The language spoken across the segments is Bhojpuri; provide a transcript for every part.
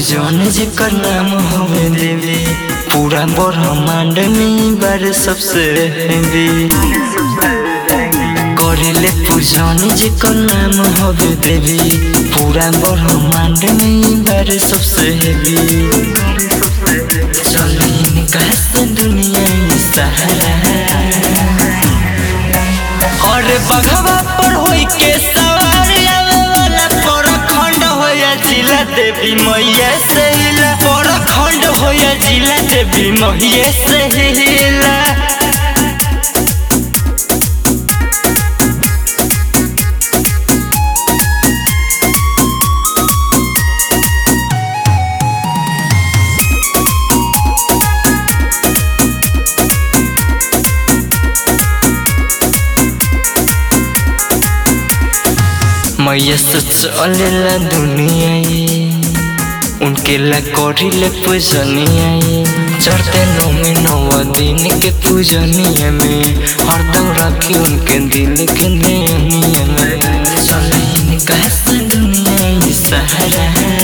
पूजन जेकर नाम हवे देवी, पूरा ब्रह्मांड में बार सबसे हेवी। करेले पूजन जेकर नाम हवे देवी, पूरा ब्रह्मांड में बार सबसे हेवी। चली कैसे दुनिया सहारा, और बघवा पर होई के सवार आवे वाला परखंड होया जिला देवी मैया से हिला। परखंड होया जिला देवी मैया से हिला। मैया से चलेला दुनिया ये, उनके ला करिले पूजनिया ये। चढ़ते नौ दिन के पूजनिया में, हरदम रखी उनके दिल के नैनिया में। चले कैसे दुनिया ये सहारा,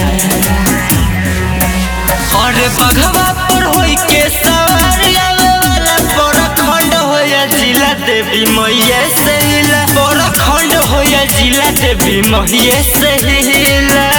और बघवा पर होई के सवार आवे वाला परखंड होया जिला देवी मैया से हिला। परखंड होया जिला देवी मैया से हिला।